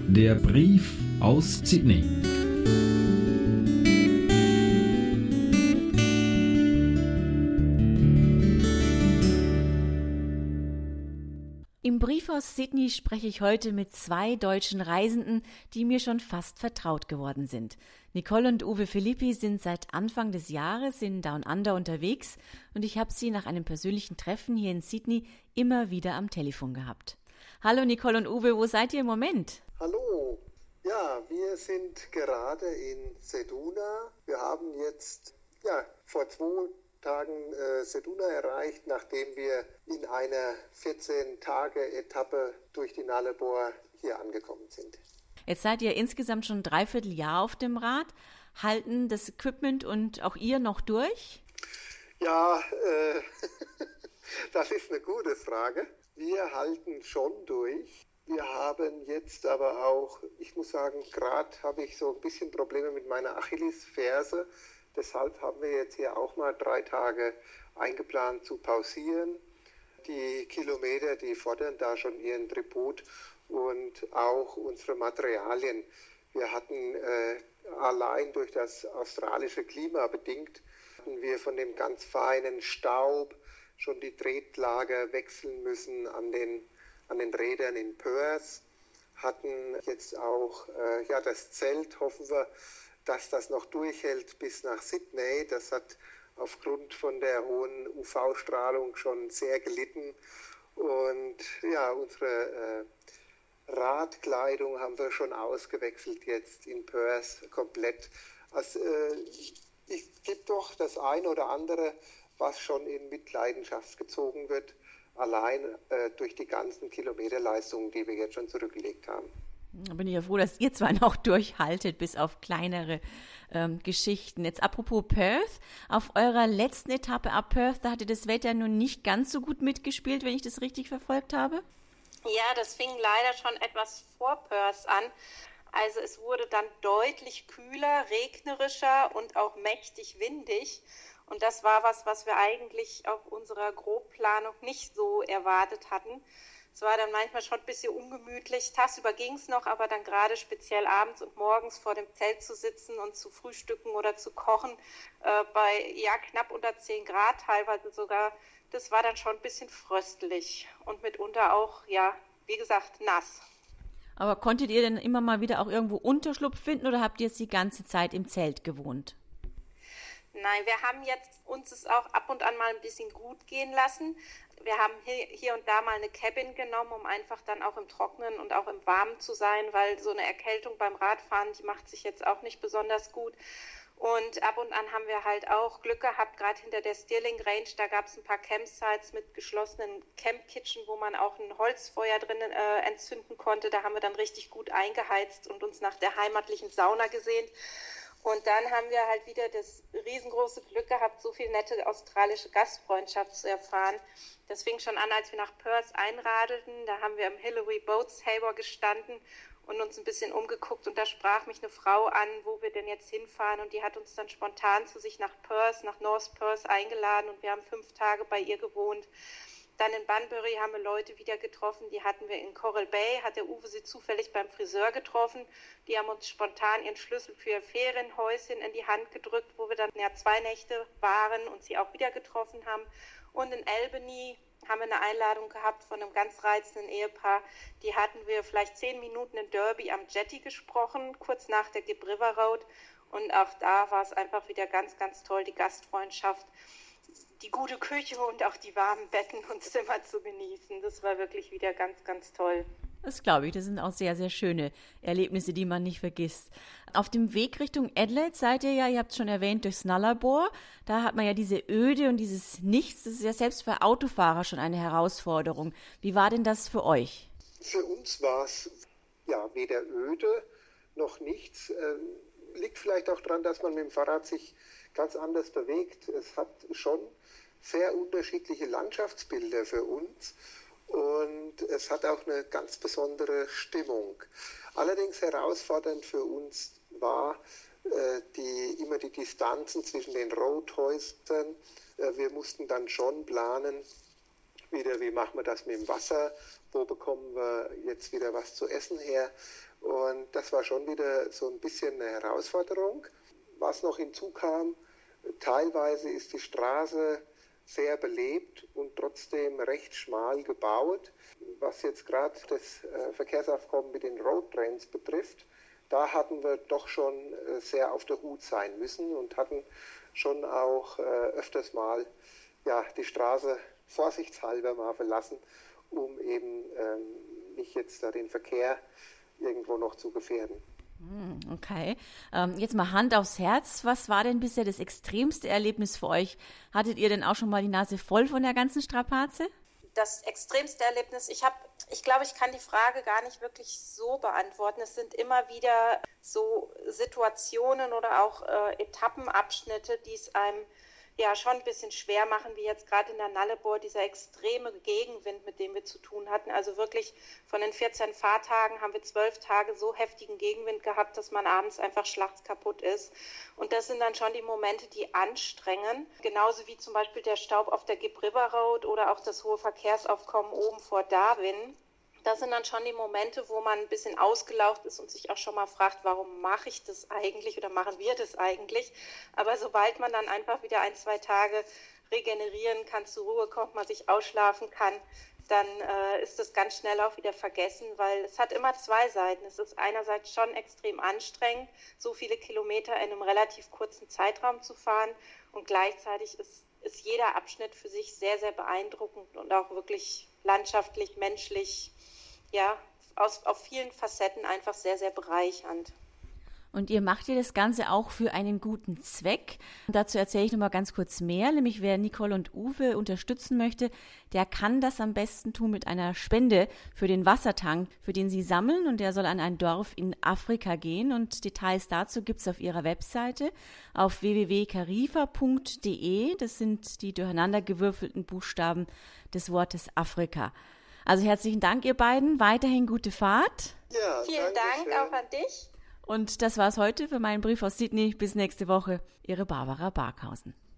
Der Brief aus Sydney. Im Brief aus Sydney spreche ich heute mit zwei deutschen Reisenden, die mir schon fast vertraut geworden sind. Nicole und Uwe Philippi sind seit Anfang des Jahres in Down Under unterwegs und ich habe sie nach einem persönlichen Treffen hier in Sydney immer wieder am Telefon gehabt. Hallo Nicole und Uwe, wo seid ihr im Moment? Hallo, ja, wir sind gerade in Ceduna. Wir haben jetzt vor 2 Tagen Ceduna erreicht, nachdem wir in einer 14-Tage-Etappe durch die Nullarbor hier angekommen sind. Jetzt seid ihr insgesamt schon 3/4 Jahr auf dem Rad. Halten das Equipment und auch ihr noch durch? Ja, das ist eine gute Frage. Wir halten schon durch. Wir haben jetzt aber auch, ich muss sagen, gerade habe ich so ein bisschen Probleme mit meiner Achillesferse. Deshalb haben wir jetzt hier auch mal 3 Tage eingeplant zu pausieren. Die Kilometer, die fordern da schon ihren Tribut und auch unsere Materialien. Wir hatten allein durch das australische Klima bedingt, hatten wir von dem ganz feinen Staub schon die Tretlager wechseln müssen an den Rädern in Perth. Hatten jetzt auch das Zelt, hoffen wir, dass das noch durchhält bis nach Sydney. Das hat aufgrund von der hohen UV-Strahlung schon sehr gelitten. Und ja, unsere Radkleidung haben wir schon ausgewechselt jetzt in Perth komplett. Also, es gibt doch das eine oder andere, was schon in Mitleidenschaft gezogen wird, allein durch die ganzen Kilometerleistungen, die wir jetzt schon zurückgelegt haben. Da bin ich ja froh, dass ihr zwar noch durchhaltet, bis auf kleinere Geschichten. Jetzt apropos Perth, auf eurer letzten Etappe ab Perth, da hatte das Wetter nun nicht ganz so gut mitgespielt, wenn ich das richtig verfolgt habe? Ja, das fing leider schon etwas vor Perth an. Also es wurde dann deutlich kühler, regnerischer und auch mächtig windig. Und das war was wir eigentlich auf unserer Grobplanung nicht so erwartet hatten. Es war dann manchmal schon ein bisschen ungemütlich. Tagsüber ging es noch, aber dann gerade speziell abends und morgens vor dem Zelt zu sitzen und zu frühstücken oder zu kochen, bei knapp unter 10 Grad teilweise sogar, das war dann schon ein bisschen fröstelig und mitunter auch, wie gesagt, nass. Aber konntet ihr denn immer mal wieder auch irgendwo Unterschlupf finden oder habt ihr jetzt die ganze Zeit im Zelt gewohnt? Nein, wir haben jetzt uns es auch ab und an mal ein bisschen gut gehen lassen. Wir haben hier und da mal eine Cabin genommen, um einfach dann auch im Trockenen und auch im Warmen zu sein, weil so eine Erkältung beim Radfahren, die macht sich jetzt auch nicht besonders gut. Und ab und an haben wir halt auch Glück gehabt, gerade hinter der Stirling Range, da gab es ein paar Campsites mit geschlossenen Camp Kitchen, wo man auch ein Holzfeuer drin entzünden konnte. Da haben wir dann richtig gut eingeheizt und uns nach der heimatlichen Sauna gesehnt. Und dann haben wir halt wieder das riesengroße Glück gehabt, so viel nette australische Gastfreundschaft zu erfahren. Das fing schon an, als wir nach Perth einradelten. Da haben wir im Hillary Boats Harbour gestanden und uns ein bisschen umgeguckt. Und da sprach mich eine Frau an, wo wir denn jetzt hinfahren. Und die hat uns dann spontan zu sich nach Perth, nach North Perth eingeladen. Und wir haben 5 Tage bei ihr gewohnt. Dann in Bunbury haben wir Leute wieder getroffen, die hatten wir in Coral Bay, hat der Uwe sie zufällig beim Friseur getroffen. Die haben uns spontan ihren Schlüssel für ihr Ferienhäuschen in die Hand gedrückt, wo wir dann 2 Nächte waren und sie auch wieder getroffen haben. Und in Albany haben wir eine Einladung gehabt von einem ganz reizenden Ehepaar. Die hatten wir vielleicht 10 Minuten in Derby am Jetty gesprochen, kurz nach der Gibb River Road. Und auch da war es einfach wieder ganz, ganz toll, die Gastfreundschaft, die gute Küche und auch die warmen Betten und Zimmer zu genießen. Das war wirklich wieder ganz, ganz toll. Das glaube ich, das sind auch sehr, sehr schöne Erlebnisse, die man nicht vergisst. Auf dem Weg Richtung Adelaide seid ihr ja, ihr habt es schon erwähnt, durchs Nullarbor. Da hat man ja diese Öde und dieses Nichts. Das ist ja selbst für Autofahrer schon eine Herausforderung. Wie war denn das für euch? Für uns war es weder öde noch nichts. Liegt vielleicht auch daran, dass man mit dem Fahrrad sich ganz anders bewegt. Es hat schon sehr unterschiedliche Landschaftsbilder für uns und es hat auch eine ganz besondere Stimmung. Allerdings herausfordernd für uns war immer die Distanzen zwischen den Roadhäusern. Wir mussten dann schon planen, wie machen wir das mit dem Wasser, wo bekommen wir jetzt wieder was zu essen her, Und das war schon wieder so ein bisschen eine Herausforderung. Was noch hinzukam, teilweise ist die Straße sehr belebt und trotzdem recht schmal gebaut. Was jetzt gerade das Verkehrsaufkommen mit den Roadtrains betrifft, da hatten wir doch schon sehr auf der Hut sein müssen und hatten schon auch öfters mal die Straße vorsichtshalber mal verlassen, um eben nicht jetzt da den Verkehr irgendwo noch zu gefährden. Okay. Jetzt mal Hand aufs Herz. Was war denn bisher das extremste Erlebnis für euch? Hattet ihr denn auch schon mal die Nase voll von der ganzen Strapaze? Das extremste Erlebnis, ich glaube, ich kann die Frage gar nicht wirklich so beantworten. Es sind immer wieder so Situationen oder auch Etappenabschnitte, die es einem schon ein bisschen schwer machen, wie jetzt gerade in der Nullarbor, dieser extreme Gegenwind, mit dem wir zu tun hatten. Also wirklich von den 14 Fahrtagen haben wir 12 Tage so heftigen Gegenwind gehabt, dass man abends einfach schlachskaputt ist. Und das sind dann schon die Momente, die anstrengen. Genauso wie zum Beispiel der Staub auf der Gibb River Road oder auch das hohe Verkehrsaufkommen oben vor Darwin. Das sind dann schon die Momente, wo man ein bisschen ausgelaugt ist und sich auch schon mal fragt, warum mache ich das eigentlich oder machen wir das eigentlich? Aber sobald man dann einfach wieder 1-2 Tage regenerieren kann, zur Ruhe kommt, man sich ausschlafen kann, dann ist das ganz schnell auch wieder vergessen, weil es hat immer zwei Seiten. Es ist einerseits schon extrem anstrengend, so viele Kilometer in einem relativ kurzen Zeitraum zu fahren und gleichzeitig ist jeder Abschnitt für sich sehr, sehr beeindruckend und auch wirklich landschaftlich, menschlich, auf vielen Facetten einfach sehr, sehr bereichernd. Und ihr macht ja das Ganze auch für einen guten Zweck. Und dazu erzähle ich noch mal ganz kurz mehr, nämlich wer Nicole und Uwe unterstützen möchte, der kann das am besten tun mit einer Spende für den Wassertank, für den sie sammeln, und der soll an ein Dorf in Afrika gehen, und Details dazu gibt's auf ihrer Webseite auf www.carifa.de. Das sind die durcheinandergewürfelten Buchstaben des Wortes Afrika. Also herzlichen Dank, ihr beiden. Weiterhin gute Fahrt. Ja, vielen Dank auch an dich. Und das war's heute für meinen Brief aus Sydney. Bis nächste Woche. Ihre Barbara Barkhausen.